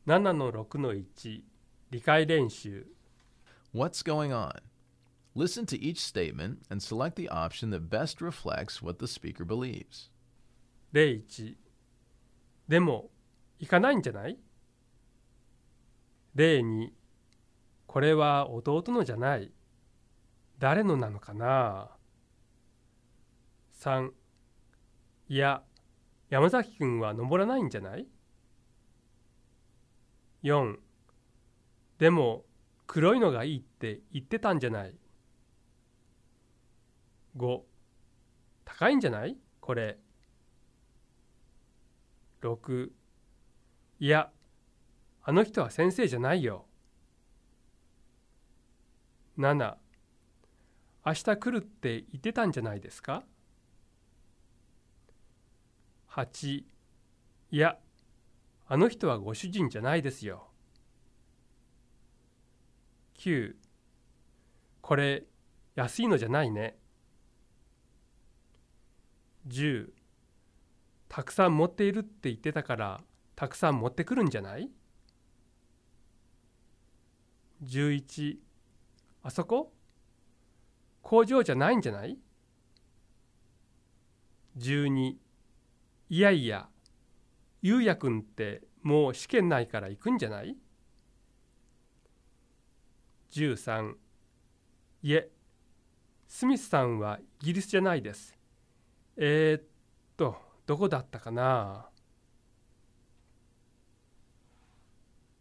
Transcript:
7-6-1 理解練習 What's going on? Listen to each statement and select the option that best reflects what the speaker believes. 01でも行かないんじゃない？ 02これは弟のじゃない。誰のなのかな？ 3いや山崎くんは登らないんじゃない？ 4でも黒いのがいいって言ってたんじゃない？ 5高いんじゃないこれ？ 6いやあの人は先生じゃないよ。7明日来るって言ってたんじゃないですか？ 8いやあの人はご主人じゃないですよ。9これ安いのじゃないね。10たくさん持っているって言ってたからたくさん持ってくるんじゃない？ 11あそこ工場じゃないんじゃない？ 12いやいやゆうやくんってもう試験ないから行くんじゃない？ 13いえスミスさんはイギリスじゃないです。どこだったかな？